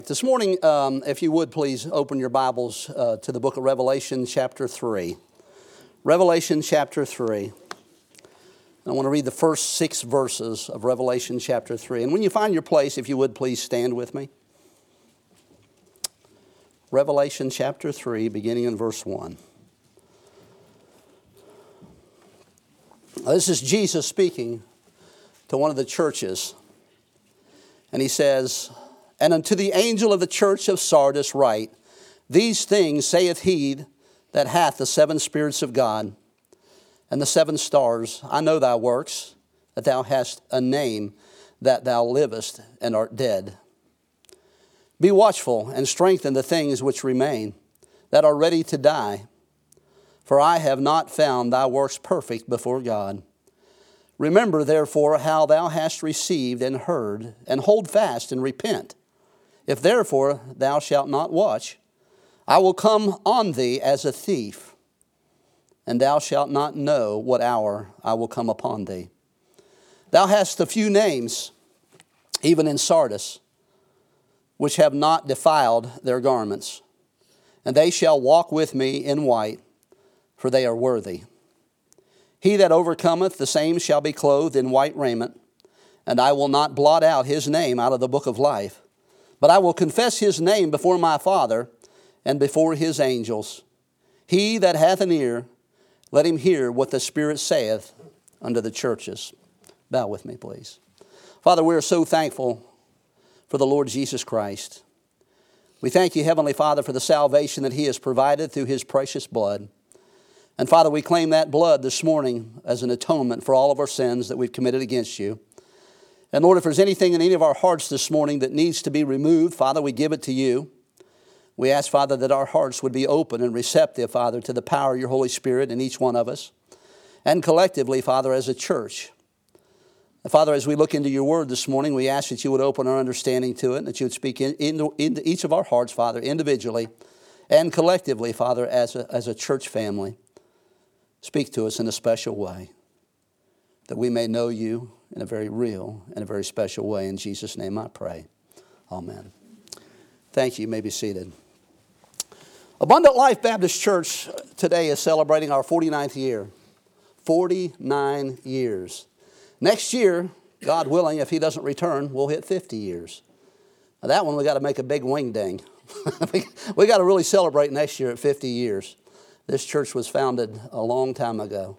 This morning, if you would please open your Bibles to the book of Revelation chapter 3. Revelation chapter 3. I want to read the first 6 verses of Revelation chapter 3. And when you find your place, if you would please stand with me. Revelation chapter 3, beginning in verse 1. This is Jesus speaking to one of the churches. And he says, "And unto the angel of the church of Sardis write, These things saith he that hath the 7 spirits of God and the 7 stars. I know thy works, that thou hast a name, that thou livest and art dead. Be watchful and strengthen the things which remain, that are ready to die. For I have not found thy works perfect before God. Remember therefore how thou hast received and heard, and hold fast and repent. If therefore thou shalt not watch, I will come on thee as a thief, and thou shalt not know what hour I will come upon thee. Thou hast a few names, even in Sardis, which have not defiled their garments, and they shall walk with me in white, for they are worthy. He that overcometh, the same shall be clothed in white raiment, and I will not blot out his name out of the book of life, but I will confess his name before my Father and before his angels. He that hath an ear, let him hear what the Spirit saith unto the churches." Bow with me, please. Father, we are so thankful for the Lord Jesus Christ. We thank you, Heavenly Father, for the salvation that he has provided through his precious blood. And Father, we claim that blood this morning as an atonement for all of our sins that we've committed against you. And Lord, if there's anything in any of our hearts this morning that needs to be removed, Father, we give it to you. We ask, Father, that our hearts would be open and receptive, Father, to the power of your Holy Spirit in each one of us. And collectively, Father, as a church. And Father, as we look into your word this morning, we ask that you would open our understanding to it, and that you would speak into each of our hearts, Father, individually and collectively, Father, as a church family. Speak to us in a special way, that we may know you in a very real and a very special way. In Jesus' name I pray. Amen. Thank you. You may be seated. Abundant Life Baptist Church today is celebrating our 49th year. 49 years. Next year, God willing, if he doesn't return, we'll hit 50 years. Now that one we got to make a big wing ding. We got to really celebrate next year at 50 years. This church was founded a long time ago,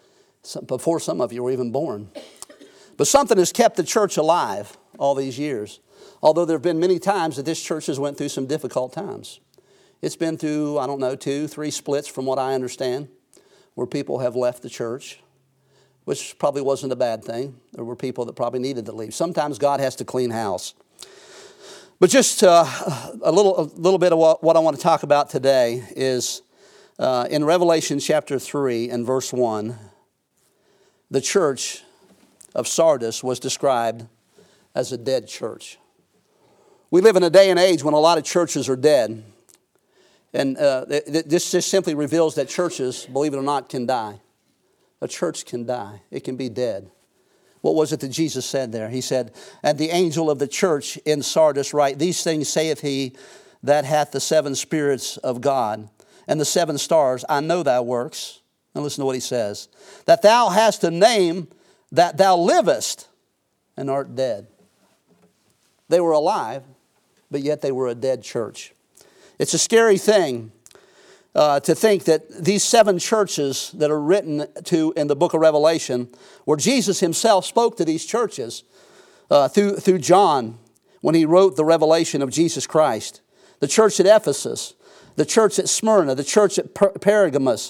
before some of you were even born. But something has kept the church alive all these years, although there have been many times that this church has went through some difficult times. It's been through, 2, 3 splits from what I understand, where people have left the church, which probably wasn't a bad thing. There were people that probably needed to leave. Sometimes God has to clean house. But just a little bit of what I want to talk about today is in Revelation chapter 3 and verse 1, the church of Sardis was described as a dead church. We live in a day and age when a lot of churches are dead. And this just simply reveals that churches, believe it or not, can die. A church can die. It can be dead. What was it that Jesus said there? He said, "And the angel of the church in Sardis write, These things saith he that hath the 7 spirits of God and the 7 stars. I know thy works." And listen to what he says. "That thou hast a name, that thou livest and art dead." They were alive, but yet they were a dead church. It's a scary thing to think that these 7 churches that are written to in the book of Revelation, where Jesus himself spoke to these churches through John when he wrote the revelation of Jesus Christ. The church at Ephesus, the church at Smyrna, the church at Pergamos,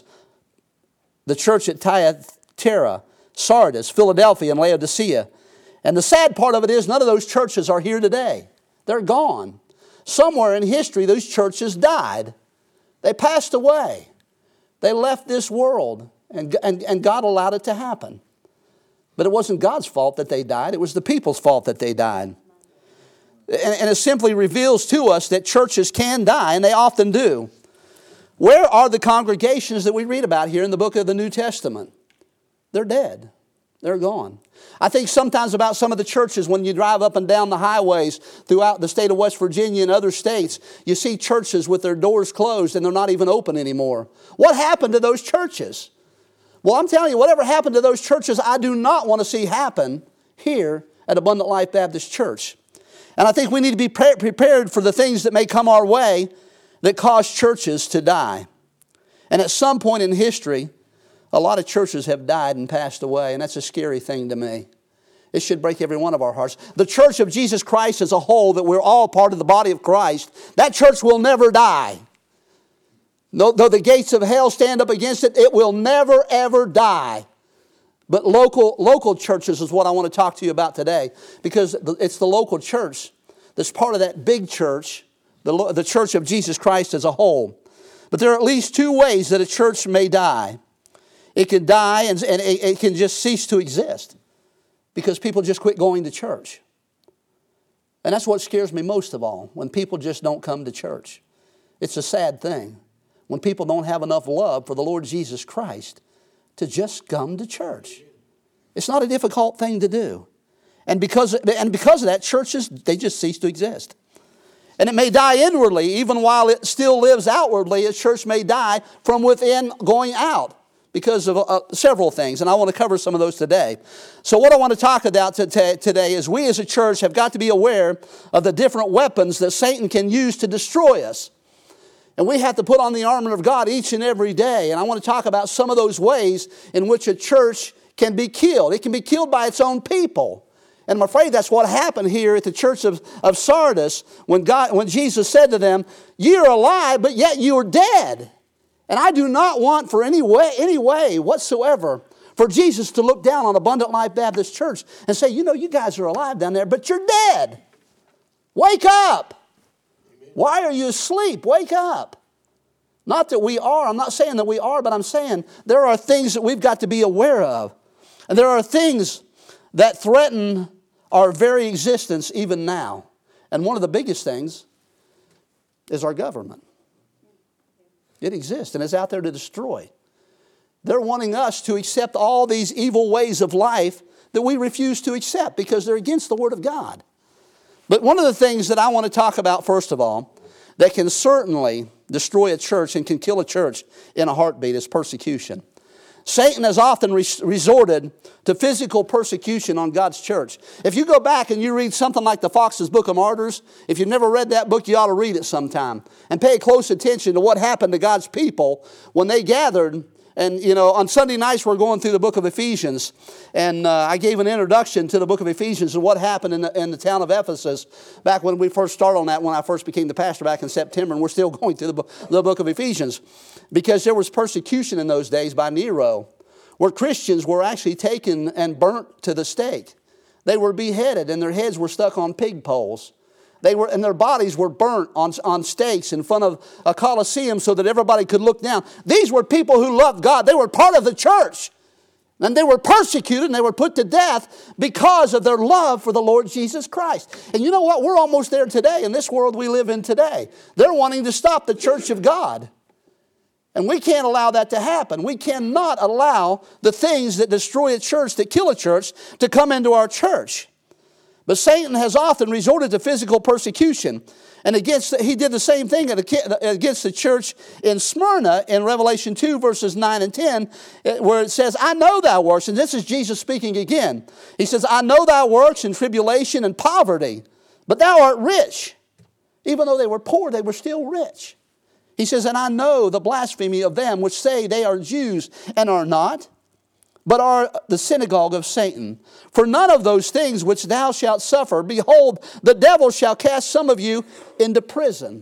the church at Thyatira, Sardis, Philadelphia, and Laodicea. And the sad part of it is none of those churches are here today. They're gone. Somewhere in history, those churches died. They passed away. They left this world, and God allowed it to happen. But it wasn't God's fault that they died. It was the people's fault that they died. And it simply reveals to us that churches can die, and they often do. Where are the congregations that we read about here in the book of the New Testament? They're dead. They're gone. I think sometimes about some of the churches when you drive up and down the highways throughout the state of West Virginia and other states, you see churches with their doors closed and they're not even open anymore. What happened to those churches? Well, I'm telling you, whatever happened to those churches, I do not want to see happen here at Abundant Life Baptist Church. And I think we need to be prepared for the things that may come our way that cause churches to die. And at some point in history, a lot of churches have died and passed away, and that's a scary thing to me. It should break every one of our hearts. The church of Jesus Christ as a whole, that we're all part of the body of Christ, that church will never die. Though the gates of hell stand up against it, it will never, ever die. But local churches is what I want to talk to you about today, because it's the local church that's part of that big church, the church of Jesus Christ as a whole. But there are at least two ways that a church may die. It can die and it can just cease to exist because people just quit going to church. And that's what scares me most of all, when people just don't come to church. It's a sad thing when people don't have enough love for the Lord Jesus Christ to just come to church. It's not a difficult thing to do. And because of that, churches, they just cease to exist. And it may die inwardly, even while it still lives outwardly. A church may die from within going out because of several things. And I want to cover some of those today. So what I want to talk about today is we as a church have got to be aware of the different weapons that Satan can use to destroy us. And we have to put on the armor of God each and every day. And I want to talk about some of those ways in which a church can be killed. It can be killed by its own people. And I'm afraid that's what happened here at the church of Sardis when Jesus said to them, "Ye are alive, but yet you are dead." And I do not want for any way whatsoever for Jesus to look down on Abundant Life Baptist Church and say, you guys are alive down there, but you're dead. Wake up. Why are you asleep? Wake up. Not that we are. I'm not saying that we are, but I'm saying there are things that we've got to be aware of. And there are things that threaten our very existence even now. And one of the biggest things is our government. It exists and is out there to destroy. They're wanting us to accept all these evil ways of life that we refuse to accept because they're against the Word of God. But one of the things that I want to talk about, first of all, that can certainly destroy a church and can kill a church in a heartbeat is persecution. Satan has often resorted to physical persecution on God's church. If you go back and you read something like the Fox's Book of Martyrs, if you've never read that book, you ought to read it sometime. And pay close attention to what happened to God's people when they gathered. And, on Sunday nights we're going through the book of Ephesians. And I gave an introduction to the book of Ephesians and what happened in the town of Ephesus back when we first started on that, when I first became the pastor back in September. And we're still going through the book of Ephesians. Because there was persecution in those days by Nero, where Christians were actually taken and burnt to the stake. They were beheaded and their heads were stuck on pig poles. And their bodies were burnt on stakes in front of a Colosseum so that everybody could look down. These were people who loved God. They were part of the church. And they were persecuted and they were put to death because of their love for the Lord Jesus Christ. And you know what? We're almost there today in this world we live in today. They're wanting to stop the church of God. And we can't allow that to happen. We cannot allow the things that destroy a church, that kill a church, to come into our church. But Satan has often resorted to physical persecution. And he did the same thing against the church in Smyrna in Revelation 2 verses 9 and 10, where it says, "I know thy works," and this is Jesus speaking again. He says, "I know thy works in tribulation and poverty, but thou art rich." Even though they were poor, they were still rich. He says, "And I know the blasphemy of them which say they are Jews and are not, but are the synagogue of Satan. For none of those things which thou shalt suffer, behold, the devil shall cast some of you into prison."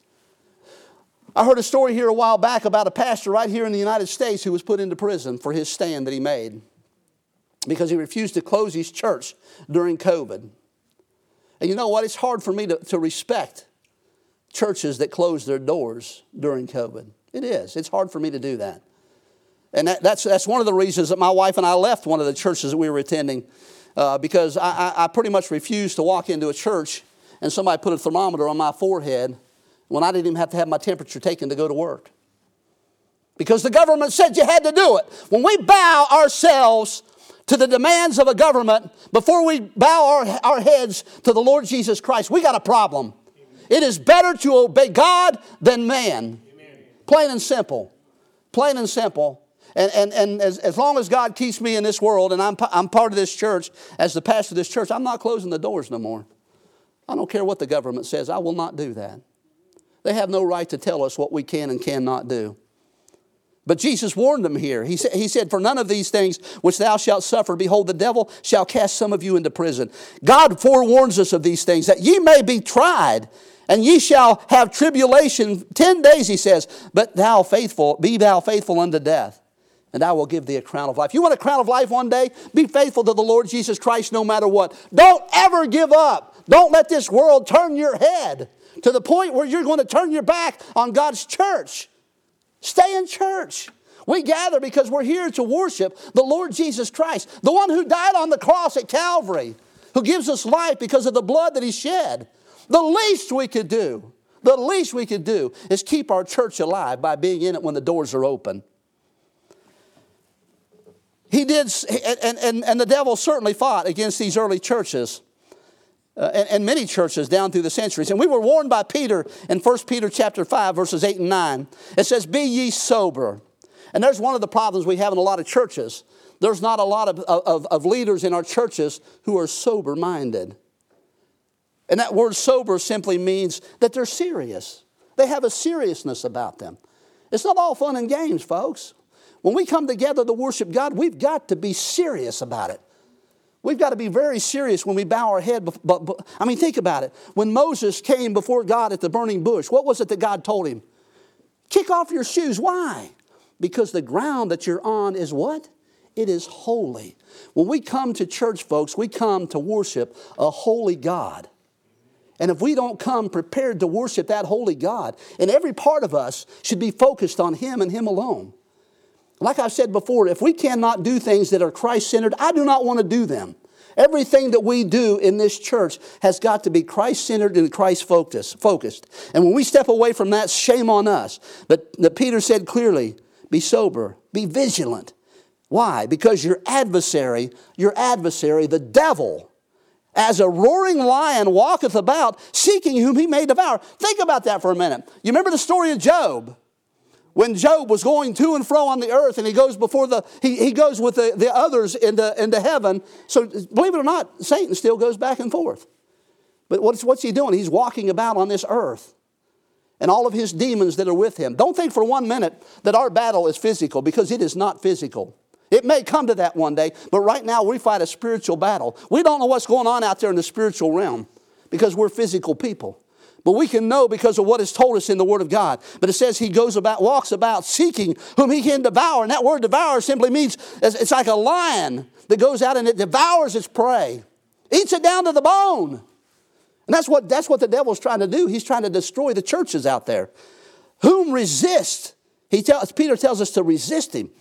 I heard a story here a while back about a pastor right here in the United States who was put into prison for his stand that he made because he refused to close his church during COVID. And you know what? It's hard for me to respect churches that close their doors during COVID. It is. It's hard for me to do that. And that's one of the reasons that my wife and I left one of the churches that we were attending because I pretty much refused to walk into a church and somebody put a thermometer on my forehead when I didn't even have to have my temperature taken to go to work. Because the government said you had to do it. When we bow ourselves to the demands of a government before we bow our heads to the Lord Jesus Christ, we got a problem. It is better to obey God than man. Plain and simple. Plain and simple. And as long as God keeps me in this world and I'm part of this church, as the pastor of this church, I'm not closing the doors no more. I don't care what the government says. I will not do that. They have no right to tell us what we can and cannot do. But Jesus warned them here. He said, for none of these things which thou shalt suffer, behold, the devil shall cast some of you into prison. God forewarns us of these things, that ye may be tried, and ye shall have tribulation 10 days, he says, but be thou faithful unto death, and I will give thee a crown of life. You want a crown of life one day? Be faithful to the Lord Jesus Christ no matter what. Don't ever give up. Don't let this world turn your head to the point where you're going to turn your back on God's church. Stay in church. We gather because we're here to worship the Lord Jesus Christ, the one who died on the cross at Calvary, who gives us life because of the blood that he shed. The least we could do is keep our church alive by being in it when the doors are open. He did, and the devil certainly fought against these early churches. And many churches down through the centuries. And we were warned by Peter in 1 Peter chapter 5, verses 8 and 9. It says, be ye sober. And there's one of the problems we have in a lot of churches. There's not a lot of leaders in our churches who are sober-minded. And that word sober simply means that they're serious. They have a seriousness about them. It's not all fun and games, folks. When we come together to worship God, we've got to be serious about it. We've got to be very serious when we bow our head. I mean, think about it. When Moses came before God at the burning bush, what was it that God told him? Kick off your shoes. Why? Because the ground that you're on is what? It is holy. When we come to church, folks, we come to worship a holy God. And if we don't come prepared to worship that holy God, and every part of us should be focused on Him and Him alone. Like I've said before, if we cannot do things that are Christ-centered, I do not want to do them. Everything that we do in this church has got to be Christ-centered and Christ-focused. And when we step away from that, shame on us. But Peter said clearly, be sober, be vigilant. Why? Because your adversary, the devil, as a roaring lion walketh about, seeking whom he may devour. Think about that for a minute. You remember the story of Job? When Job was going to and fro on the earth, and he goes he goes with the others into heaven. So believe it or not, Satan still goes back and forth. But what's he doing? He's walking about on this earth. And all of his demons that are with him. Don't think for 1 minute that our battle is physical, because it is not physical. It may come to that one day, but right now we fight a spiritual battle. We don't know what's going on out there in the spiritual realm because we're physical people. But we can know because of what is told us in the Word of God. But it says he walks about seeking whom he can devour. And that word devour simply means it's like a lion that goes out and it devours its prey. Eats it down to the bone. And that's what the devil's trying to do. He's trying to destroy the churches out there. Whom resist. Peter tells us to resist him.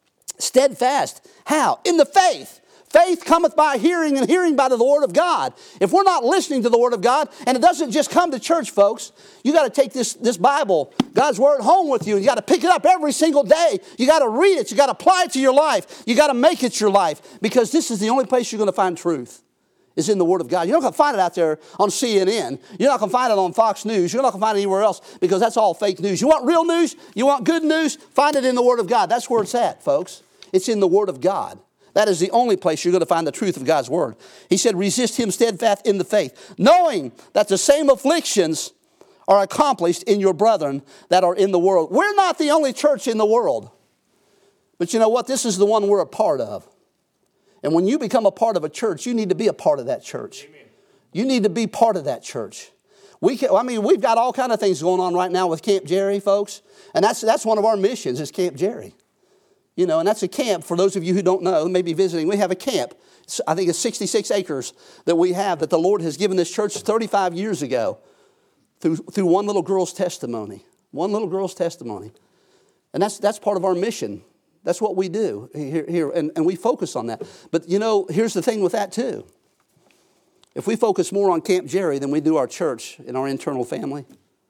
Steadfast. How? In the faith. Faith cometh by hearing, and hearing by the Word of God. If we're not listening to the Word of God, and it doesn't just come to church, folks, you got to take this Bible, God's Word, home with you. You got to pick it up every single day. You got to read it. You got to apply it to your life. You got to make it your life, because this is the only place you're going to find truth, is in the Word of God. You're not going to find it out there on CNN. You're not going to find it on Fox News. You're not going to find it anywhere else, because that's all fake news. You want real news? You want good news? Find it in the Word of God. That's where it's at, folks. It's in the Word of God. That is the only place you're going to find the truth of God's Word. He said, resist him steadfast in the faith, knowing that the same afflictions are accomplished in your brethren that are in the world. We're not the only church in the world. But you know what? This is the one we're a part of. And when you become a part of a church, you need to be a part of that church. Amen. You need to be part of that church. We've got all kinds of things going on right now with Camp Jerry, folks. And that's one of our missions, is Camp Jerry. You know, and that's a camp, for those of you who don't know, maybe visiting. We have a camp. I think it's 66 acres that we have, that the Lord has given this church 35 years ago through one little girl's testimony. One little girl's testimony. And that's part of our mission. That's what we do here, and we focus on that. But, you know, here's the thing with that, too. If we focus more on Camp Jerry than we do our church and our internal family,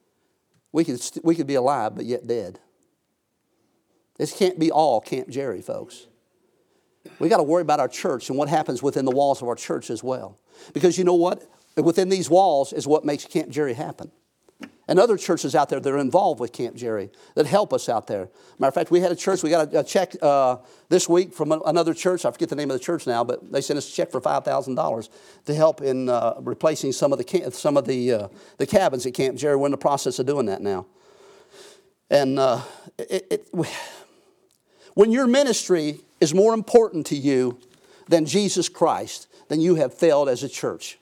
we could be alive but yet dead. This can't be all Camp Jerry, folks. We got to worry about our church and what happens within the walls of our church as well. Because you know what? Within these walls is what makes Camp Jerry happen. And other churches out there that are involved with Camp Jerry that help us out there. Matter of fact, we had a church, we got a check this week from another church. I forget the name of the church now, but they sent us a check for $5,000 to help in replacing some of the cabins at Camp Jerry. We're in the process of doing that now. And when your ministry is more important to you than Jesus Christ, then you have failed as a church.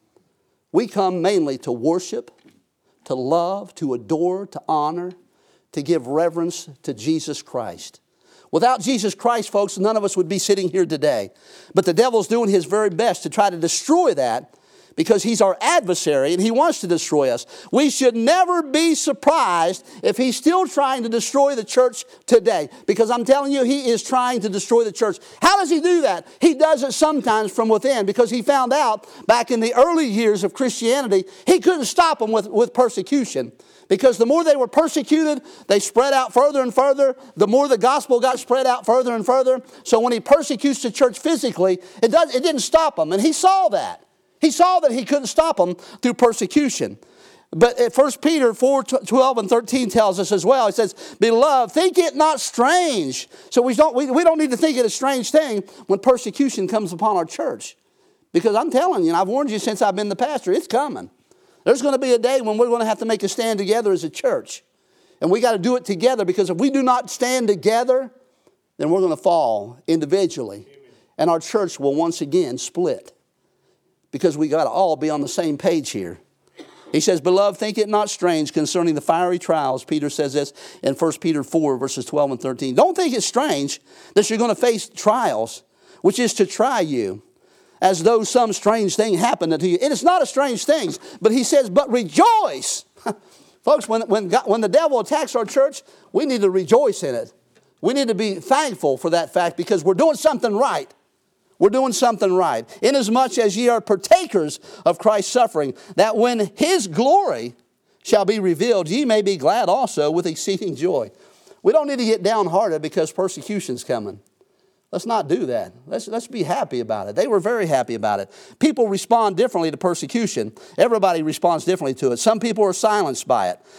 We come mainly to worship, to love, to adore, to honor, to give reverence to Jesus Christ. Without Jesus Christ, folks, none of us would be sitting here today. But the devil's doing his very best to try to destroy that because he's our adversary and he wants to destroy us. We should never be surprised if he's still trying to destroy the church today, because I'm telling you, he is trying to destroy the church. How does he do that? He does it sometimes from within, because he found out back in the early years of Christianity, he couldn't stop them with persecution. Because the more they were persecuted, they spread out further and further. The more the gospel got spread out further and further. So when he persecutes the church physically, it didn't stop them. And he saw that. He saw that he couldn't stop them through persecution. But 1 Peter 4:12 and 13 tells us as well. It says, "Beloved, think it not strange." So we don't need to think it a strange thing when persecution comes upon our church. Because I'm telling you, and I've warned you since I've been the pastor, it's coming. There's going to be a day when we're going to have to make a stand together as a church. And we got to do it together, because if we do not stand together, then we're going to fall individually. And our church will once again split. Because we got to all be on the same page here. He says, "Beloved, think it not strange concerning the fiery trials." Peter says this in 1 Peter 4, verses 12 and 13. Don't think it's strange that you're going to face trials, which is to try you, as though some strange thing happened unto you. It is not a strange thing, but he says, "But rejoice." Folks, when the devil attacks our church, we need to rejoice in it. We need to be thankful for that fact, because we're doing something right. We're doing something right. "Inasmuch as ye are partakers of Christ's suffering, that when his glory shall be revealed, ye may be glad also with exceeding joy." We don't need to get downhearted because persecution's coming. Let's not do that. Let's be happy about it. They were very happy about it. People respond differently to persecution. Everybody responds differently to it. Some people are silenced by it.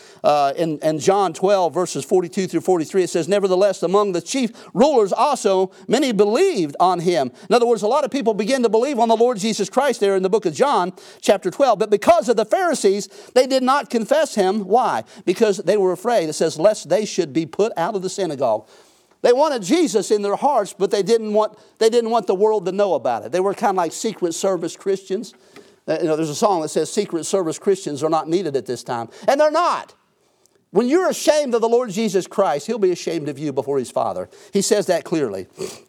In John 12, verses 42 through 43, it says, "Nevertheless, among the chief rulers also, many believed on him." In other words, a lot of people begin to believe on the Lord Jesus Christ there in the book of John, chapter 12. But because of the Pharisees, they did not confess him. Why? Because they were afraid. It says, lest they should be put out of the synagogue. They wanted Jesus in their hearts, but they didn't want the world to know about it. They were kind of like Secret Service Christians. There's a song that says Secret Service Christians are not needed at this time. And they're not. When you're ashamed of the Lord Jesus Christ, he'll be ashamed of you before his Father. He says that clearly.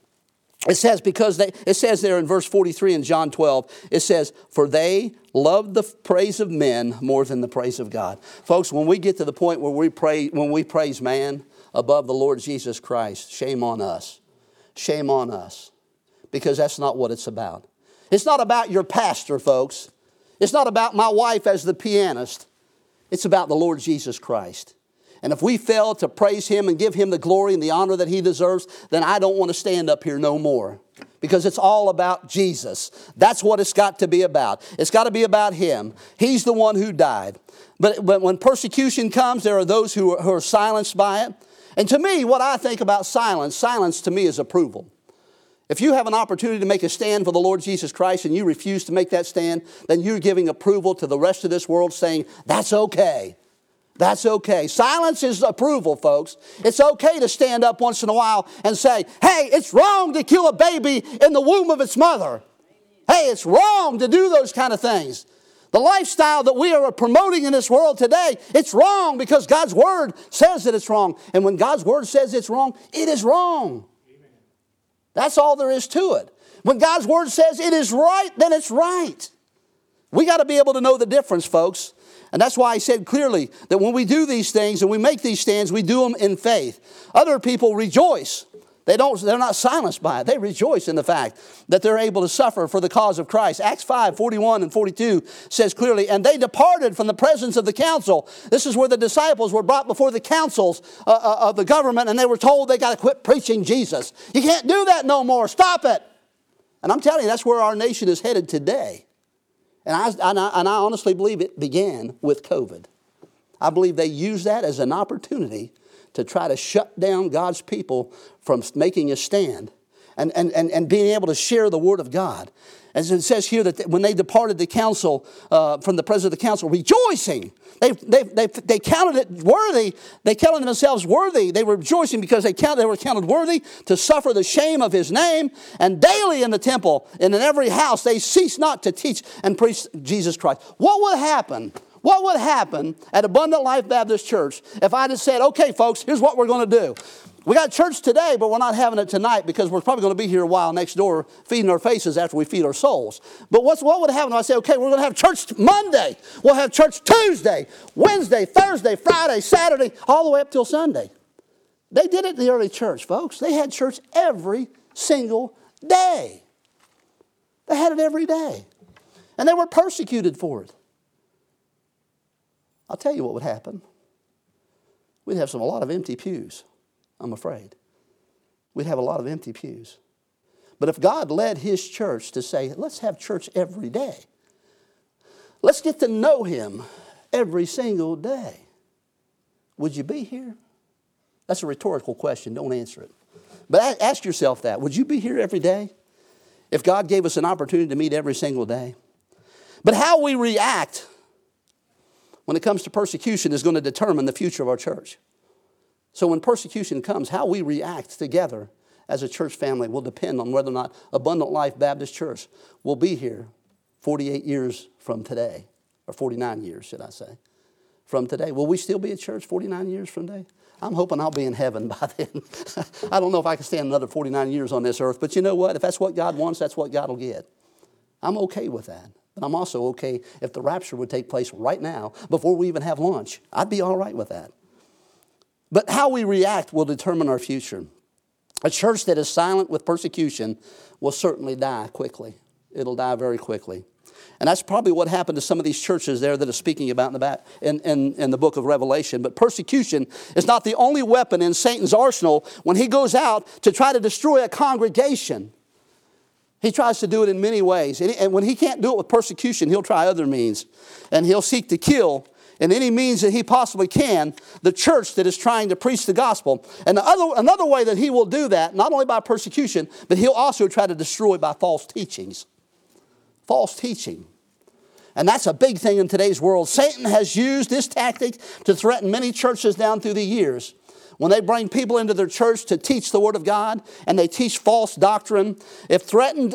It says there in verse 43 in John 12, it says, "For they love the praise of men more than the praise of God." Folks, when we get to the point where we praise man above the Lord Jesus Christ, shame on us. Shame on us. Because that's not what it's about. It's not about your pastor, folks. It's not about my wife as the pianist. It's about the Lord Jesus Christ. And if we fail to praise him and give him the glory and the honor that he deserves, then I don't want to stand up here no more. Because it's all about Jesus. That's what it's got to be about. It's got to be about him. He's the one who died. But when persecution comes, there are those who are silenced by it. And to me, what I think about silence to me is approval. If you have an opportunity to make a stand for the Lord Jesus Christ and you refuse to make that stand, then you're giving approval to the rest of this world, saying, that's okay. That's okay. Silence is approval, folks. It's okay to stand up once in a while and say, hey, it's wrong to kill a baby in the womb of its mother. Hey, it's wrong to do those kind of things. The lifestyle that we are promoting in this world today, it's wrong because God's Word says that it's wrong. And when God's Word says it's wrong, it is wrong. Amen. That's all there is to it. When God's Word says it is right, then it's right. We got to be able to know the difference, folks. And that's why I said clearly that when we do these things and we make these stands, we do them in faith. Other people rejoice They're not silenced by it. They rejoice in the fact that they're able to suffer for the cause of Christ. Acts 5:41 and 42 says clearly, and they departed from the presence of the council. This is where the disciples were brought before the councils of the government, and they were told they got to quit preaching Jesus. You can't do that no more. Stop it. And I'm telling you, that's where our nation is headed today. And I honestly believe it began with COVID. I believe they used that as an opportunity to try to shut down God's people from making a stand and being able to share the Word of God. As it says here that when they departed the council, from the presence of the council, rejoicing. They counted it worthy. They counted themselves worthy. They were rejoicing because they were counted worthy to suffer the shame of His name. And daily in the temple and in every house they ceased not to teach and preach Jesus Christ. What would happen? What would happen at Abundant Life Baptist Church if I just said, okay, folks, here's what we're going to do. We got church today, but we're not having it tonight because we're probably going to be here a while next door feeding our faces after we feed our souls. But what would happen if I say, okay, we're going to have church Monday. We'll have church Tuesday, Wednesday, Thursday, Friday, Saturday, all the way up till Sunday. They did it in the early church, folks. They had church every single day. They had it every day. And they were persecuted for it. I'll tell you what would happen. We'd have a lot of empty pews, I'm afraid. We'd have a lot of empty pews. But if God led His church to say, let's have church every day. Let's get to know Him every single day. Would you be here? That's a rhetorical question. Don't answer it. But ask yourself that. Would you be here every day if God gave us an opportunity to meet every single day? But how we react when it comes to persecution is going to determine the future of our church. So when persecution comes, how we react together as a church family will depend on whether or not Abundant Life Baptist Church will be here 48 years from today, or 49 years, should I say, from today. Will we still be a church 49 years from today? I'm hoping I'll be in heaven by then. I don't know if I can stand another 49 years on this earth, but you know what? If that's what God wants, that's what God will get. I'm okay with that. But I'm also okay if the rapture would take place right now before we even have lunch. I'd be all right with that. But how we react will determine our future. A church that is silent with persecution will certainly die quickly. It'll die very quickly. And that's probably what happened to some of these churches there that are speaking about in the back in the book of Revelation. But persecution is not the only weapon in Satan's arsenal when he goes out to try to destroy a congregation. He tries to do it in many ways. And when he can't do it with persecution, he'll try other means. And he'll seek to kill in any means that he possibly can the church that is trying to preach the gospel. And another way that he will do that, not only by persecution, but he'll also try to destroy by false teachings. False teaching. And that's a big thing in today's world. Satan has used this tactic to threaten many churches down through the years. When they bring people into their church to teach the Word of God and they teach false doctrine, it threatened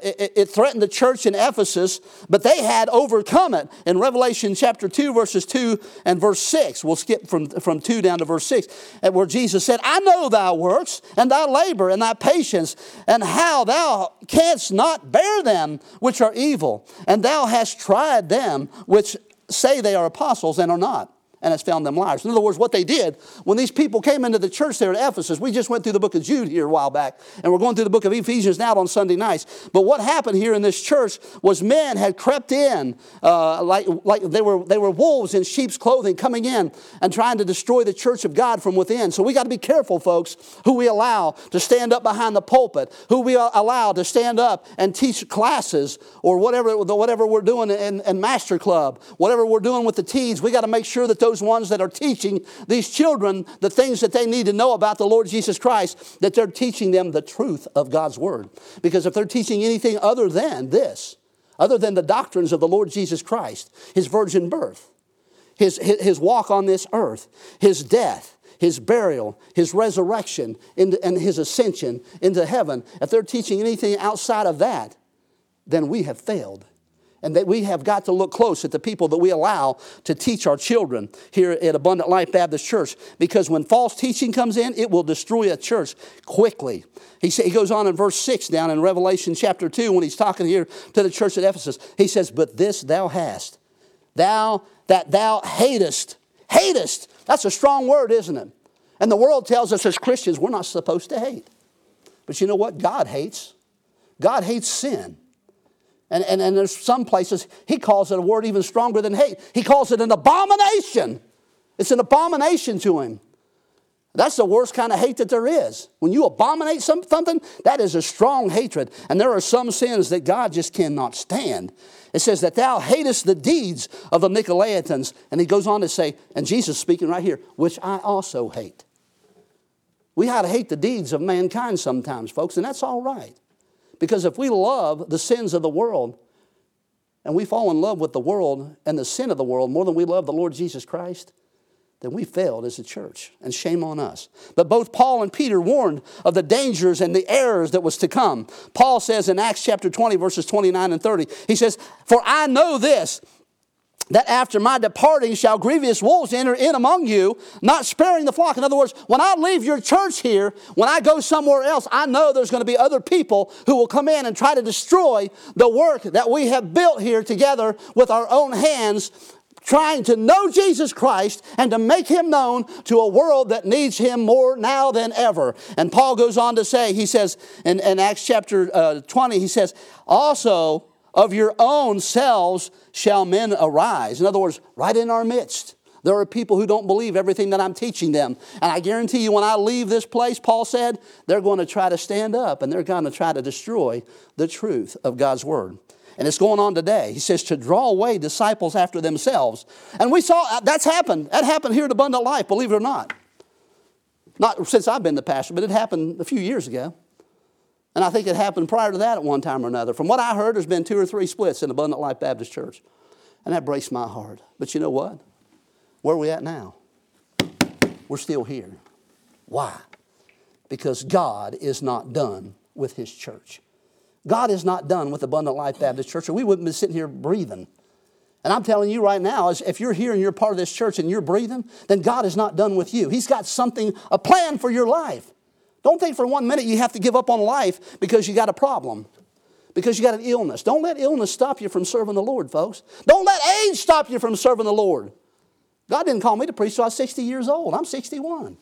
the church in Ephesus, but they had overcome it. In Revelation chapter 2, verses 2 and verse 6, we'll skip from 2 down to verse 6, where Jesus said, I know thy works and thy labor and thy patience, and how thou canst not bear them which are evil, and thou hast tried them which say they are apostles and are not, and has found them liars. In other words, what they did, when these people came into the church there at Ephesus, we just went through the book of Jude here a while back, and we're going through the book of Ephesians now on Sunday nights. But what happened here in this church was men had crept in like they were wolves in sheep's clothing coming in and trying to destroy the church of God from within. So we got to be careful, folks, who we allow to stand up behind the pulpit, who we allow to stand up and teach classes or whatever we're doing in Master Club, whatever we're doing with the teens. We got to make sure that those ones that are teaching these children the things that they need to know about the Lord Jesus Christ, that they're teaching them the truth of God's Word. Because if they're teaching anything other than this, other than the doctrines of the Lord Jesus Christ, His virgin birth, His walk on this earth, His death, His burial, His resurrection, and His ascension into heaven, if they're teaching anything outside of that, then we have failed. And that we have got to look close at the people that we allow to teach our children here at Abundant Life Baptist Church. Because when false teaching comes in, it will destroy a church quickly. He goes on in verse 6 down in Revelation chapter 2 when he's talking here to the church at Ephesus. He says, but this thou hast, thou hatest. Hatest. That's a strong word, isn't it? And the world tells us as Christians we're not supposed to hate. But you know what God hates? God hates sin. And there's some places he calls it a word even stronger than hate. He calls it an abomination. It's an abomination to him. That's the worst kind of hate that there is. When you abominate something, that is a strong hatred. And there are some sins that God just cannot stand. It says that thou hatest the deeds of the Nicolaitans. And he goes on to say, and Jesus speaking right here, which I also hate. We ought to hate the deeds of mankind sometimes, folks, and that's all right. Because if we love the sins of the world, and we fall in love with the world and the sin of the world more than we love the Lord Jesus Christ, then we failed as a church, and shame on us. But both Paul and Peter warned of the dangers and the errors that was to come. Paul says in Acts chapter 20, verses 29 and 30, he says, for I know this, that after my departing shall grievous wolves enter in among you, not sparing the flock. In other words, when I leave your church here, when I go somewhere else, I know there's going to be other people who will come in and try to destroy the work that we have built here together with our own hands, trying to know Jesus Christ and to make him known to a world that needs him more now than ever. And Paul goes on to say, he says in Acts chapter 20, he says, also of your own selves shall men arise. In other words, right in our midst, there are people who don't believe everything that I'm teaching them. And I guarantee you when I leave this place, Paul said, they're going to try to stand up and they're going to try to destroy the truth of God's word. And it's going on today. He says to draw away disciples after themselves. And we saw that's happened. That happened here at Abundant Life, believe it or not. Not since I've been the pastor, but it happened a few years ago. And I think it happened prior to that at one time or another. From what I heard, there's been 2 or 3 splits in Abundant Life Baptist Church. And that breaks my heart. But you know what? Where are we at now? We're still here. Why? Because God is not done with his church. God is not done with Abundant Life Baptist Church, or we wouldn't be sitting here breathing. And I'm telling you right now, if you're here and you're part of this church and you're breathing, then God is not done with you. He's got something, a plan for your life. Don't think for 1 minute you have to give up on life because you got a problem, because you got an illness. Don't let illness stop you from serving the Lord, folks. Don't let age stop you from serving the Lord. God didn't call me to preach till I was 60 years old. I'm 61.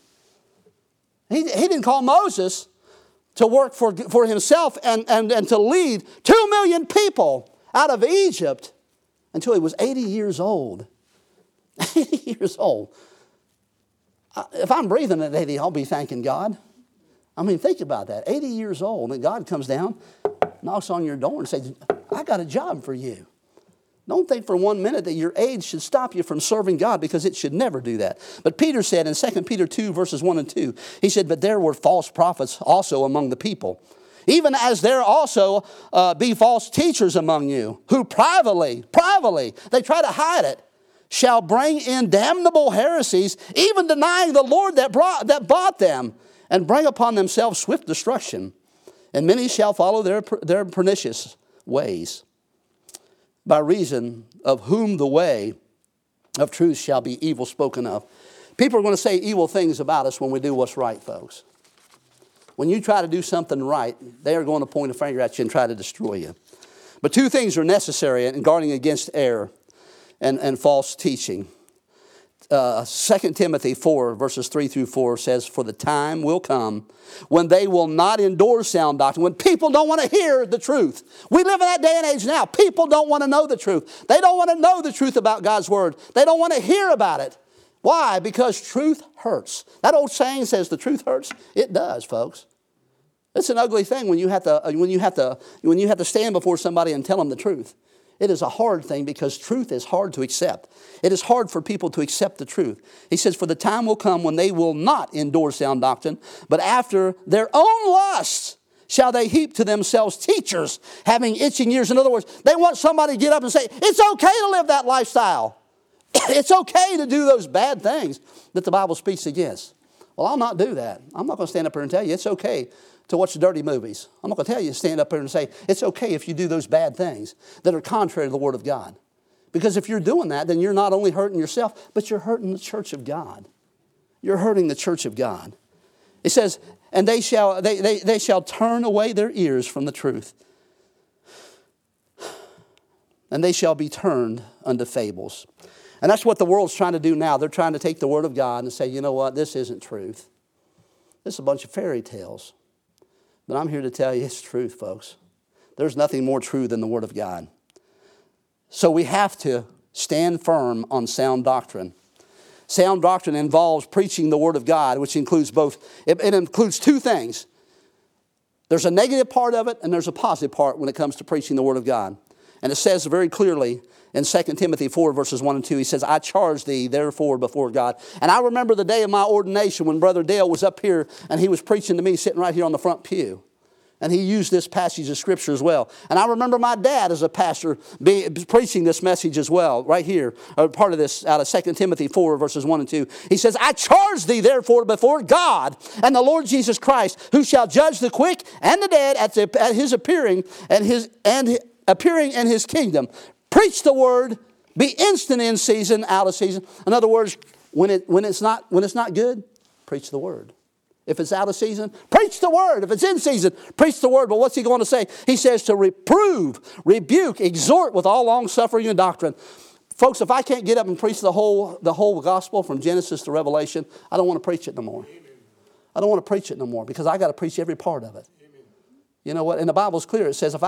He didn't call Moses to work for himself and to lead 2 million people out of Egypt until he was 80 years old. 80 years old. If I'm breathing at 80, I'll be thanking God. I mean, think about that. 80 years old, and God comes down, knocks on your door and says, I got a job for you. Don't think for 1 minute that your age should stop you from serving God, because it should never do that. But Peter said in 2 Peter 2, verses 1 and 2, he said, but there were false prophets also among the people, even as there also be false teachers among you, who privately, they try to hide it, shall bring in damnable heresies, even denying the Lord that bought them, and bring upon themselves swift destruction. And many shall follow their pernicious ways, by reason of whom the way of truth shall be evil spoken of. People are going to say evil things about us when we do what's right, folks. When you try to do something right, they are going to point a finger at you and try to destroy you. But 2 things are necessary in guarding against error and false teaching. 2 Timothy 4, verses 3 through 4 says, for the time will come when they will not endure sound doctrine, when people don't want to hear the truth. We live in that day and age now. People don't want to know the truth. They don't want to know the truth about God's word. They don't want to hear about it. Why? Because truth hurts. That old saying says the truth hurts. It does, folks. It's an ugly thing when you have to stand before somebody and tell them the truth. It is a hard thing because truth is hard to accept. It is hard for people to accept the truth. He says, for the time will come when they will not endure sound doctrine, but after their own lusts shall they heap to themselves teachers having itching ears. In other words, they want somebody to get up and say, it's okay to live that lifestyle. It's okay to do those bad things that the Bible speaks against. Well, I'll not do that. I'm not going to stand up here and tell you it's okay to watch dirty movies. I'm not going to tell you to stand up here and say, it's okay if you do those bad things that are contrary to the Word of God. Because if you're doing that, then you're not only hurting yourself, but you're hurting the church of God. You're hurting the church of God. It says, and they shall turn away their ears from the truth, and they shall be turned unto fables. And that's what the world's trying to do now. They're trying to take the Word of God and say, you know what, this isn't truth. This is a bunch of fairy tales. But I'm here to tell you it's truth, folks. There's nothing more true than the Word of God. So we have to stand firm on sound doctrine. Sound doctrine involves preaching the Word of God, which includes both. It includes two things. There's a negative part of it and there's a positive part when it comes to preaching the Word of God. And it says very clearly in 2 Timothy 4 verses 1 and 2, he says, I charge thee therefore before God. And I remember the day of my ordination when Brother Dale was up here and he was preaching to me sitting right here on the front pew. And he used this passage of Scripture as well. And I remember my dad as a pastor preaching this message as well, right here. Part of this out of 2 Timothy 4, verses 1 and 2. He says, I charge thee therefore before God and the Lord Jesus Christ, who shall judge the quick and the dead at his appearing and appearing in his kingdom. Preach the word, be instant in season, out of season. In other words, when it's not good, preach the word. If it's out of season, preach the word. If it's in season, preach the word. But what's he going to say? He says to reprove, rebuke, exhort with all long suffering and doctrine. Folks, if I can't get up and preach the whole gospel from Genesis to Revelation, I don't want to preach it no more. Amen. I don't want to preach it no more because I got to preach every part of it. Amen. You know what? And the Bible's clear. It says if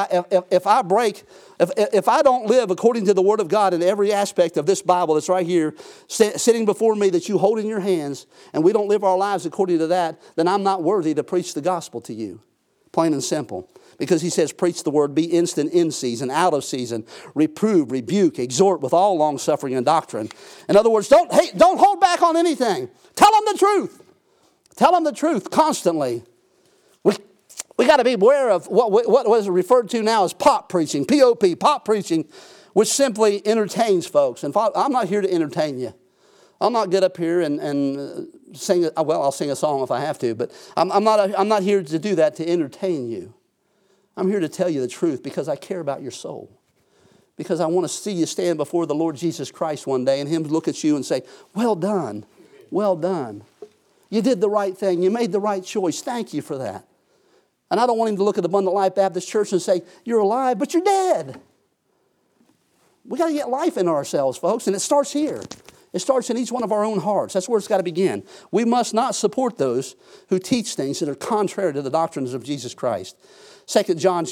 I don't live according to the Word of God in every aspect of this Bible that's right here sitting before me that you hold in your hands, and we don't live our lives according to that, then I'm not worthy to preach the gospel to you. Plain and simple. Because he says, preach the word, be instant in season, out of season, reprove, rebuke, exhort with all long suffering and doctrine. In other words, don't hold back on anything. Tell them the truth. Tell them the truth constantly. We got to be aware of what was referred to now as pop preaching, P-O-P, pop preaching, which simply entertains folks. And I'm not here to entertain you. I'll not get up here and sing. Well, I'll sing a song if I have to, but I'm not here to do that to entertain you. I'm here to tell you the truth because I care about your soul. Because I want to see you stand before the Lord Jesus Christ one day and Him look at you and say, well done, well done. You did the right thing. You made the right choice. Thank you for that. And I don't want him to look at Abundant Life Baptist Church and say, you're alive, but you're dead. We got to get life in ourselves, folks, and it starts here. It starts in each one of our own hearts. That's where it's got to begin. We must not support those who teach things that are contrary to the doctrines of Jesus Christ. 2 John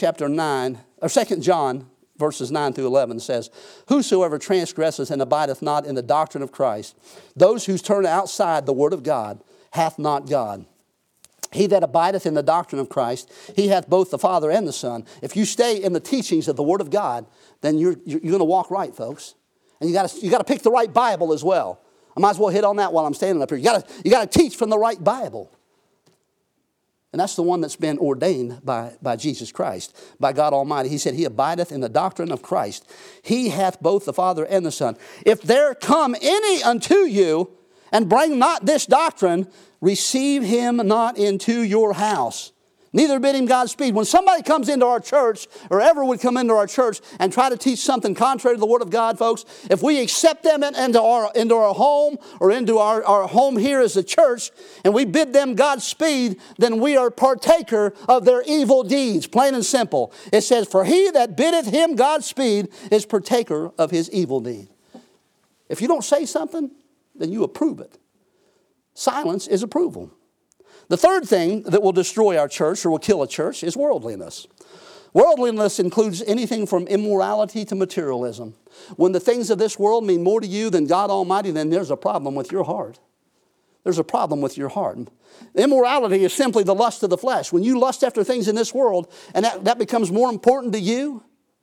verses 9 through 11 says, whosoever transgresseth and abideth not in the doctrine of Christ, those who turn outside the word of God, hath not God. He that abideth in the doctrine of Christ, he hath both the Father and the Son. If you stay in the teachings of the Word of God, then you're going to walk right, folks. And you got to pick the right Bible as well. I might as well hit on that while I'm standing up here. You got to teach from the right Bible. And that's the one that's been ordained by Jesus Christ, by God Almighty. He said, he abideth in the doctrine of Christ. He hath both the Father and the Son. If there come any unto you and bring not this doctrine, receive him not into your house. Neither bid him Godspeed. When somebody comes into our church, or ever would come into our church and try to teach something contrary to the Word of God, folks, if we accept them into our home or into our home here as a church, and we bid them Godspeed, then we are partaker of their evil deeds. Plain and simple. It says, for he that biddeth him Godspeed is partaker of his evil deed. If you don't say something, then you approve it. Silence is approval. The third thing that will destroy our church or will kill a church is worldliness. Worldliness includes anything from immorality to materialism. When the things of this world mean more to you than God Almighty, then there's a problem with your heart. There's a problem with your heart. Immorality is simply the lust of the flesh. When you lust after things in this world and that becomes more important to you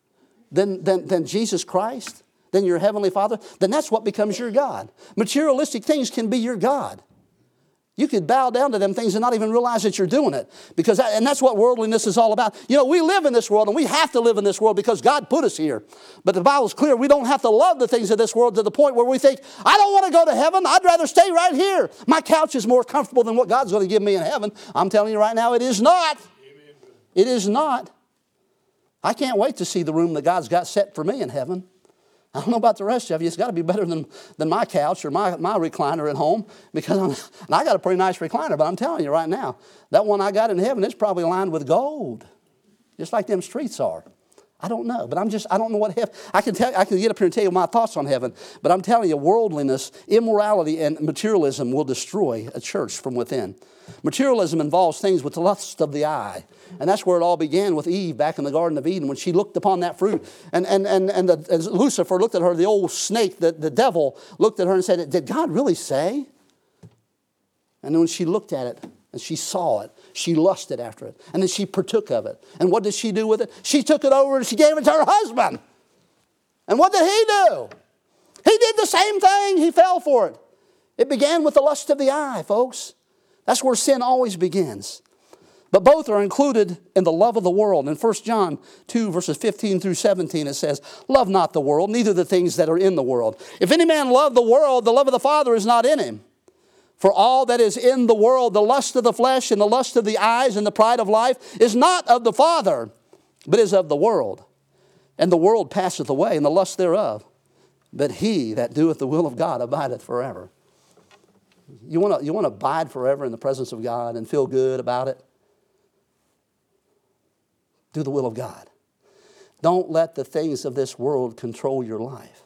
than Jesus Christ, than your Heavenly Father, then that's what becomes your God. Materialistic things can be your God. You could bow down to them things and not even realize that you're doing it. And that's what worldliness is all about. You know, we live in this world and we have to live in this world because God put us here. But the Bible's clear. We don't have to love the things of this world to the point where we think, I don't want to go to heaven. I'd rather stay right here. My couch is more comfortable than what God's going to give me in heaven. I'm telling you right now, it is not. Amen. It is not. I can't wait to see the room that God's got set for me in heaven. I don't know about the rest of you. It's got to be better than my couch or my recliner at home because I got a pretty nice recliner, but I'm telling you right now, that one I got in heaven is probably lined with gold, just like them streets are. I don't know, but I don't know what heaven, I can get up here and tell you my thoughts on heaven, but I'm telling you, worldliness, immorality, and materialism will destroy a church from within. Materialism involves things with the lust of the eye. And that's where it all began with Eve back in the Garden of Eden when she looked upon that fruit. And as Lucifer looked at her, the old snake, the devil, looked at her and said, did God really say? And then when she looked at it and she saw it, she lusted after it. And then she partook of it. And what did she do with it? She took it over and she gave it to her husband. And what did he do? He did the same thing. He fell for it. It began with the lust of the eye, folks. That's where sin always begins. But both are included in the love of the world. In 1 John 2, verses 15 through 17, it says, love not the world, neither the things that are in the world. If any man love the world, the love of the Father is not in him. For all that is in the world, the lust of the flesh and the lust of the eyes and the pride of life, is not of the Father, but is of the world. And the world passeth away, and the lust thereof. But he that doeth the will of God abideth forever. You want to abide forever in the presence of God and feel good about it? Do the will of God. Don't let the things of this world control your life.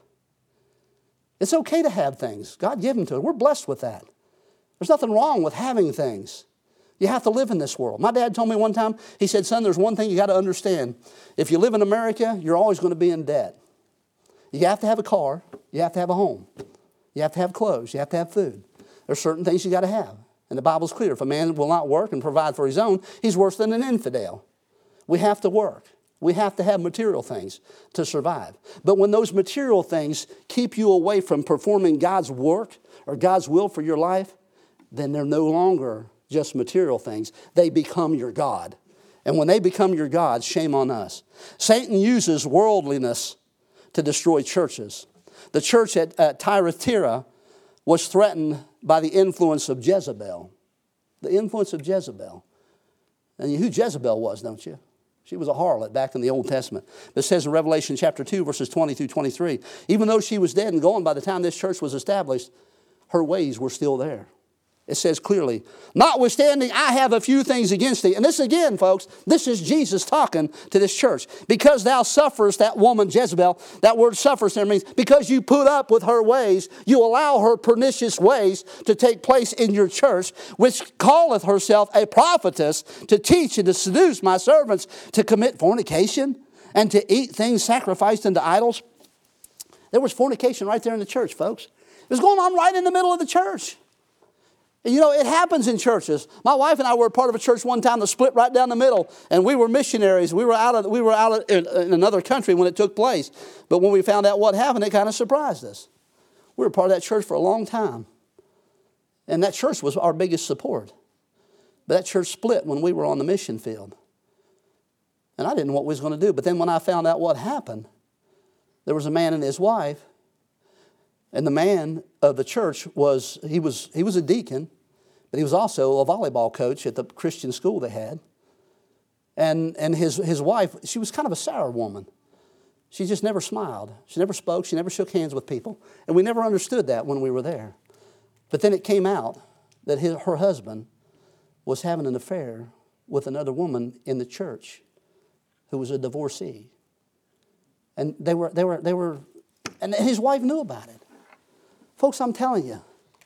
It's okay to have things. God gave them to us. We're blessed with that. There's nothing wrong with having things. You have to live in this world. My dad told me one time, he said, son, there's one thing you got to understand. If you live in America, you're always going to be in debt. You have to have a car. You have to have a home. You have to have clothes. You have to have food. There's certain things you got to have. And the Bible's clear. If a man will not work and provide for his own, he's worse than an infidel. We have to work. We have to have material things to survive. But when those material things keep you away from performing God's work or God's will for your life, then they're no longer just material things. They become your God. And when they become your God, shame on us. Satan uses worldliness to destroy churches. The church at Thyatira was threatened by the influence of Jezebel. The influence of Jezebel. And you know who Jezebel was, don't you? She was a harlot back in the Old Testament. But it says in Revelation chapter 2, verses 20 through 23, even though she was dead and gone by the time this church was established, her ways were still there. It says clearly, notwithstanding, I have a few things against thee. And this again, folks, this is Jesus talking to this church. Because thou sufferest that woman Jezebel, that word suffers there means because you put up with her ways, you allow her pernicious ways to take place in your church, which calleth herself a prophetess, to teach and to seduce my servants to commit fornication and to eat things sacrificed unto idols. There was fornication right there in the church, folks. It was going on right in the middle of the church. You know, it happens in churches. My wife and I were part of a church one time that split right down the middle, and we were missionaries. We were out in another country when it took place. But when we found out what happened, it kind of surprised us. We were part of that church for a long time. And that church was our biggest support. But that church split when we were on the mission field. And I didn't know what we was going to do. But then when I found out what happened, there was a man and his wife. And the man of the church was a deacon, but he was also a volleyball coach at the Christian school they had. And his wife, she was kind of a sour woman. She just never smiled. She never spoke. She never shook hands with people. And we never understood that when we were there. But then it came out that her husband was having an affair with another woman in the church who was a divorcee. And they were, and his wife knew about it. Folks, I'm telling you,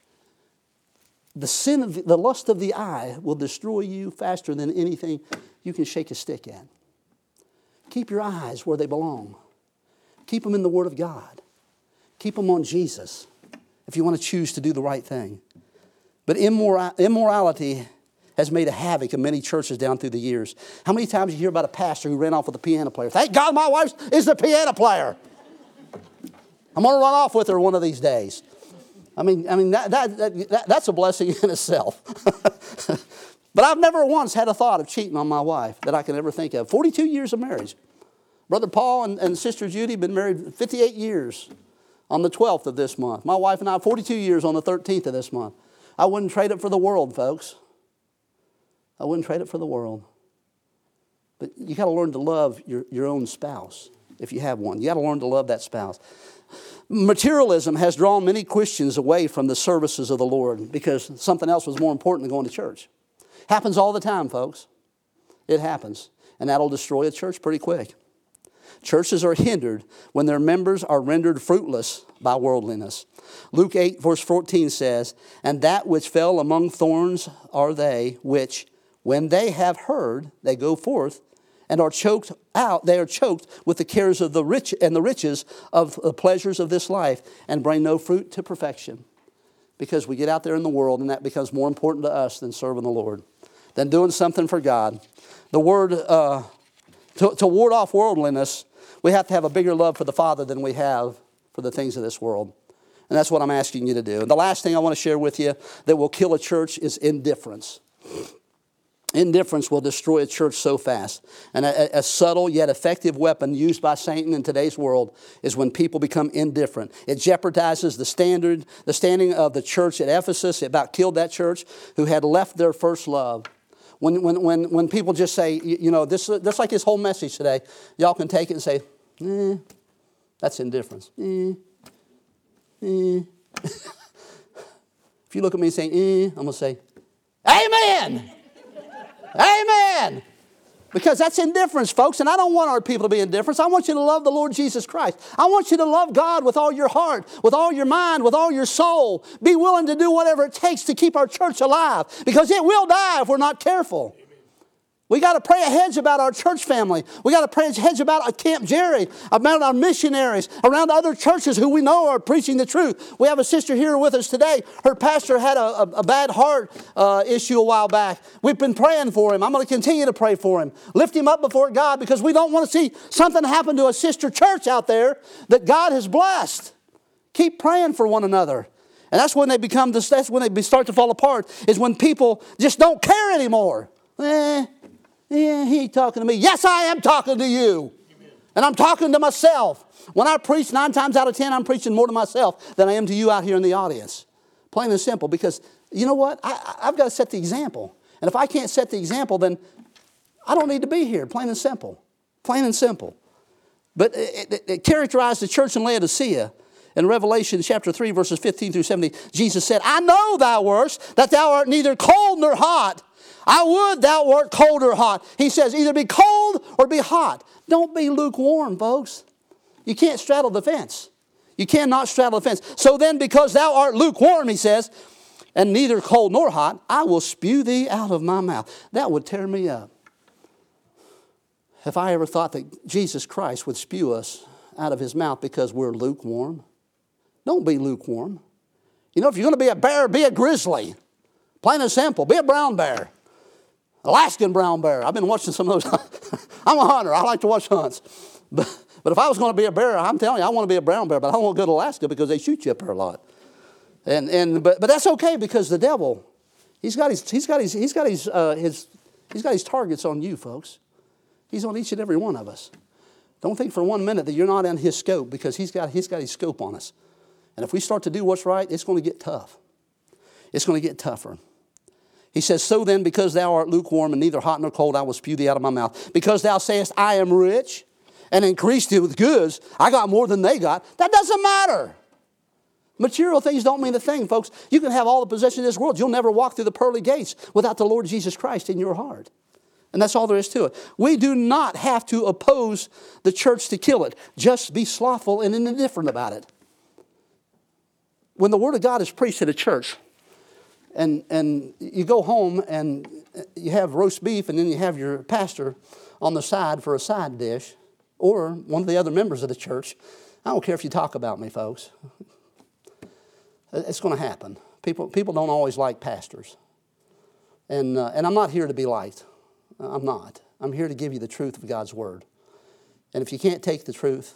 the lust of the eye will destroy you faster than anything you can shake a stick at. Keep your eyes where they belong. Keep them in the Word of God. Keep them on Jesus if you want to choose to do the right thing. But immorality has made a havoc in many churches down through the years. How many times you hear about a pastor who ran off with a piano player? Thank God my wife is the piano player. I'm going to run off with her one of these days. I mean that's a blessing in itself. But I've never once had a thought of cheating on my wife that I can ever think of. 42 years of marriage. Brother Paul and Sister Judy have been married 58 years on the 12th of this month. My wife and I, 42 years on the 13th of this month. I wouldn't trade it for the world, folks. I wouldn't trade it for the world. But you got to learn to love your own spouse if you have one. You got to learn to love that spouse. Materialism has drawn many Christians away from the services of the Lord because something else was more important than going to church. Happens all the time, folks. It happens. And that'll destroy a church pretty quick. Churches are hindered when their members are rendered fruitless by worldliness. Luke 8, verse 14 says, "And that which fell among thorns are they, which, when they have heard, they go forth, and are choked out. They are choked with the cares of the rich and the riches of the pleasures of this life, and bring no fruit to perfection." Because we get out there in the world, and that becomes more important to us than serving the Lord, than doing something for God. The word, to ward off worldliness, we have to have a bigger love for the Father than we have for the things of this world. And that's what I'm asking you to do. And the last thing I want to share with you that will kill a church is indifference. Indifference will destroy a church so fast. And a subtle yet effective weapon used by Satan in today's world is when people become indifferent. It jeopardizes the standing of the church at Ephesus. It about killed that church who had left their first love. When people just say, this like his whole message today, y'all can take it and say, that's indifference. If you look at me and say, I'm going to say, amen. Amen. Because that's indifference, folks. And I don't want our people to be indifferent. I want you to love the Lord Jesus Christ. I want you to love God with all your heart, with all your mind, with all your soul. Be willing to do whatever it takes to keep our church alive. Because it will die if we're not careful. We got to pray a hedge about our church family. We got to pray a hedge about Camp Jerry, about our missionaries, around other churches who we know are preaching the truth. We have a sister here with us today. Her pastor had a bad heart issue a while back. We've been praying for him. I'm going to continue to pray for him. Lift him up before God because we don't want to see something happen to a sister church out there that God has blessed. Keep praying for one another. And that's when that's when they start to fall apart, is when people just don't care anymore. Yeah, he ain't talking to me. Yes, I am talking to you. Amen. And I'm talking to myself. When I preach, 9 times out of 10, I'm preaching more to myself than I am to you out here in the audience. Plain and simple. Because you know what? I've got to set the example. And if I can't set the example, then I don't need to be here. Plain and simple. Plain and simple. But it characterized the church in Laodicea. In Revelation chapter 3, verses 15 through 17, Jesus said, "I know thy works, that thou art neither cold nor hot. I would thou wert cold or hot." He says, either be cold or be hot. Don't be lukewarm, folks. You can't straddle the fence. You cannot straddle the fence. "So then, because thou art lukewarm," he says, "and neither cold nor hot, I will spew thee out of my mouth." That would tear me up. If I ever thought that Jesus Christ would spew us out of his mouth because we're lukewarm. Don't be lukewarm. If you're going to be a bear, be a grizzly. Plain and simple. Be a brown bear. Alaskan brown bear. I've been watching some of those. I'm a hunter. I like to watch hunts. But if I was going to be a bear, I'm telling you, I want to be a brown bear, but I don't want to go to Alaska because they shoot you up there a lot. But that's okay because the devil, he's got his targets on you, folks. He's on each and every one of us. Don't think for 1 minute that you're not in his scope, because he's got his scope on us. And if we start to do what's right, it's going to get tough. It's going to get tougher. He says, "So then, because thou art lukewarm and neither hot nor cold, I will spew thee out of my mouth. Because thou sayest, I am rich and increased thee with goods. I got more than they got." That doesn't matter. Material things don't mean a thing, folks. You can have all the possessions of this world. You'll never walk through the pearly gates without the Lord Jesus Christ in your heart. And that's all there is to it. We do not have to oppose the church to kill it. Just be slothful and indifferent about it. When the Word of God is preached at a church, and you go home and you have roast beef, and then you have your pastor on the side for a side dish, or one of the other members of the church, I don't care if you talk about me, folks. It's going to happen. People don't always like pastors. And I'm not here to be liked. I'm not. I'm here to give you the truth of God's Word. And if you can't take the truth,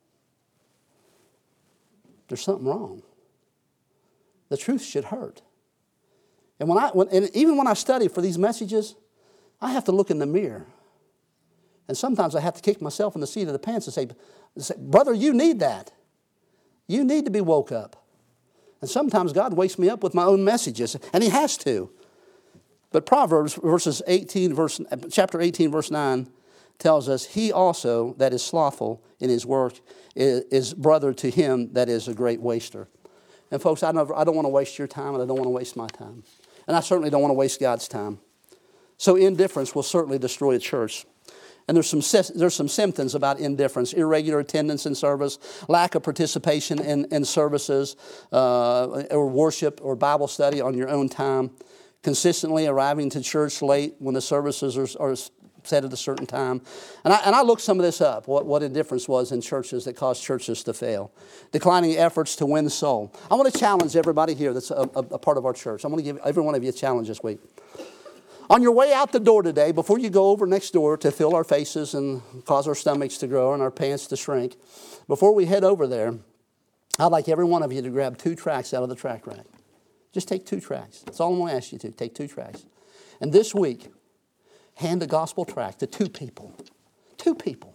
there's something wrong. The truth should hurt. And even when I study for these messages, I have to look in the mirror. And sometimes I have to kick myself in the seat of the pants and say, "Brother, you need that. You need to be woke up." And sometimes God wakes me up with my own messages, and He has to. But Proverbs chapter 18, verse 9 tells us, "He also that is slothful in his work is brother to him that is a great waster." And folks, I don't want to waste your time, and I don't want to waste my time. And I certainly don't want to waste God's time. So indifference will certainly destroy a church. And there's some symptoms about indifference: irregular attendance in service, lack of participation in services, or worship or Bible study on your own time, consistently arriving to church late when the services are set at a certain time. And I looked some of this up, what indifference was in churches that caused churches to fail. Declining efforts to win the soul. I want to challenge everybody here that's a part of our church. I'm going to give every one of you a challenge this week. On your way out the door today, before you go over next door to fill our faces and cause our stomachs to grow and our pants to shrink, before we head over there, I'd like every one of you to grab 2 tracts out of the tract rack. Just take 2 tracts. That's all I'm going to ask you to. Take 2 tracts. And this week, hand a gospel tract to 2 people. 2 people.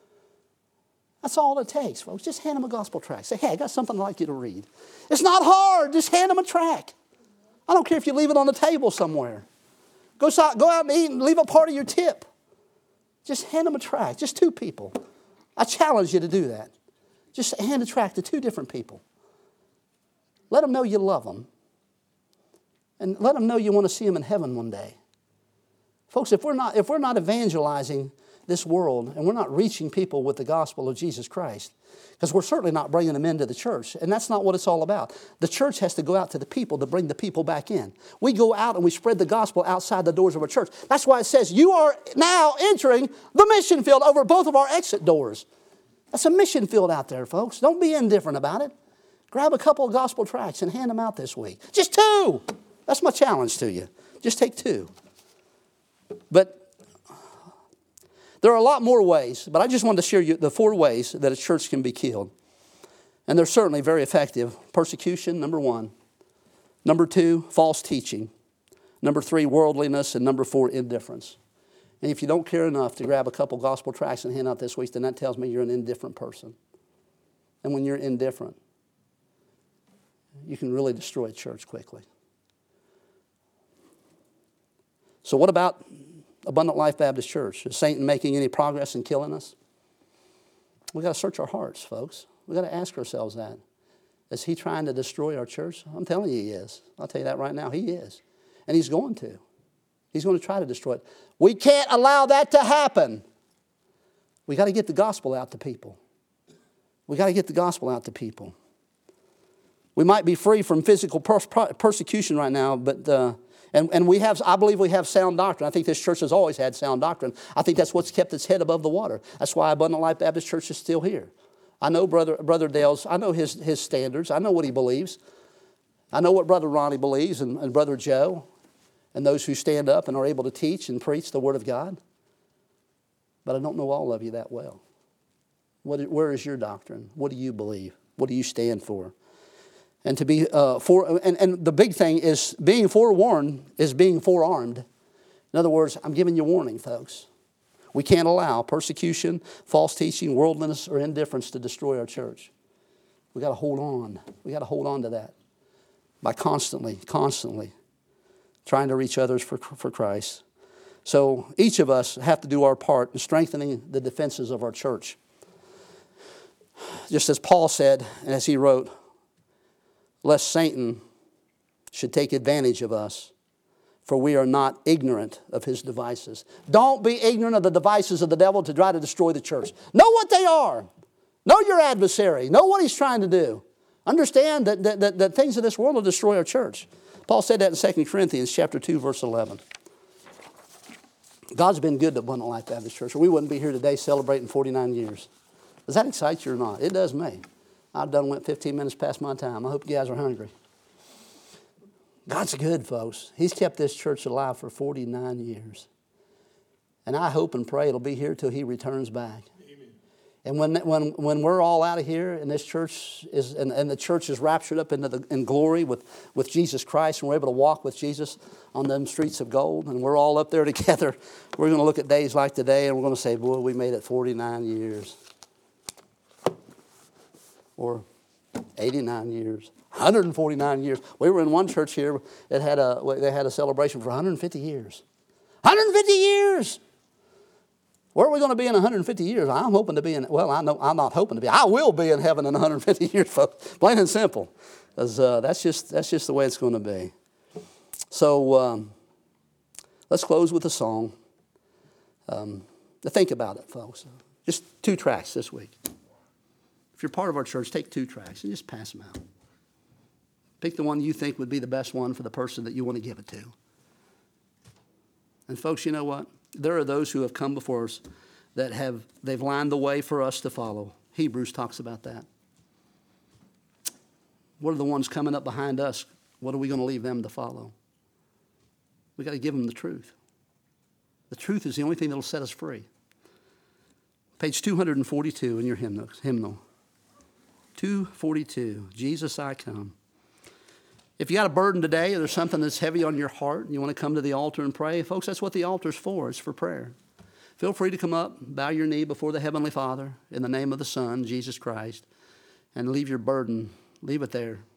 That's all it takes, folks. Just hand them a gospel tract. Say, hey, I got something I'd like you to read. It's not hard. Just hand them a tract. I don't care if you leave it on the table somewhere. Go out and eat and leave a part of your tip. Just hand them a tract. Just 2 people. I challenge you to do that. Just hand a tract to 2 different people. Let them know you love them. And let them know you want to see them in heaven one day. Folks, if we're not evangelizing this world and we're not reaching people with the gospel of Jesus Christ, because we're certainly not bringing them into the church, and that's not what it's all about. The church has to go out to the people to bring the people back in. We go out and we spread the gospel outside the doors of our church. That's why it says you are now entering the mission field over both of our exit doors. That's a mission field out there, folks. Don't be indifferent about it. Grab a couple of gospel tracts and hand them out this week. Just 2. That's my challenge to you. Just take 2. But there are a lot more ways, but I just wanted to share you the 4 ways that a church can be killed. And they're certainly very effective. Persecution, number 1. Number 2, false teaching. Number 3, worldliness. And number 4, indifference. And if you don't care enough to grab a couple gospel tracts and hand out this week, then that tells me you're an indifferent person. And when you're indifferent, you can really destroy a church quickly. So what about Abundant Life Baptist Church? Is Satan making any progress in killing us? We've got to search our hearts, folks. We've got to ask ourselves that. Is he trying to destroy our church? I'm telling you he is. I'll tell you that right now. He is. And he's going to. He's going to try to destroy it. We can't allow that to happen. We've got to get the gospel out to people. We've got to get the gospel out to people. We might be free from physical persecution right now, but... And we have, I believe we have sound doctrine. I think this church has always had sound doctrine. I think that's what's kept its head above the water. That's why Abundant Life Baptist Church is still here. I know Brother Dale's, I know his standards. I know what he believes. I know what Brother Ronnie believes and Brother Joe and those who stand up and are able to teach and preach the Word of God. But I don't know all of you that well. Where is your doctrine? What do you believe? What do you stand for? And to be and the big thing is being forewarned is being forearmed. In other words, I'm giving you warning, folks. We can't allow persecution, false teaching, worldliness, or indifference to destroy our church. We got to hold on. We got to hold on to that by constantly trying to reach others for Christ. So each of us have to do our part in strengthening the defenses of our church. Just as Paul said, and as he wrote, lest Satan should take advantage of us, for we are not ignorant of his devices. Don't be ignorant of the devices of the devil to try to destroy the church. Know what they are. Know your adversary. Know what he's trying to do. Understand that things of this world will destroy our church. Paul said that in 2 Corinthians chapter 2, verse 11. God's been good to Abundant Life Baptist Church, or we wouldn't be here today celebrating 49 years. Does that excite you or not? It does me. I've went 15 minutes past my time. I hope you guys are hungry. God's good, folks. He's kept this church alive for 49 years. And I hope and pray it'll be here till he returns back. Amen. And when we're all out of here and this church is and the church is raptured up in glory with Jesus Christ, and we're able to walk with Jesus on them streets of gold, and we're all up there together, we're going to look at days like today and we're going to say, boy, we made it 49 years. Or 89 years, 149 years. We were in one church here that they had a celebration for 150 years. 150 years! Where are we going to be in 150 years? I'm hoping to be in, well, I know I'm not hoping to be. I will be in heaven in 150 years, folks. Plain and simple. Because that's just the way it's going to be. So let's close with a song. Now think about it, folks. Just 2 tracts this week. If you're part of our church, take 2 tracts and just pass them out. Pick the one you think would be the best one for the person that you want to give it to. And folks, you know what? There are those who have come before us that they've lined the way for us to follow. Hebrews talks about that. What are the ones coming up behind us? What are we going to leave them to follow? We've got to give them the truth. The truth is the only thing that will set us free. Page 242 in your hymnal. 242, Jesus, I come. If you got a burden today, or there's something that's heavy on your heart, and you want to come to the altar and pray, folks, that's what the altar's for. It's for prayer. Feel free to come up, bow your knee before the Heavenly Father in the name of the Son, Jesus Christ, and leave your burden, leave it there.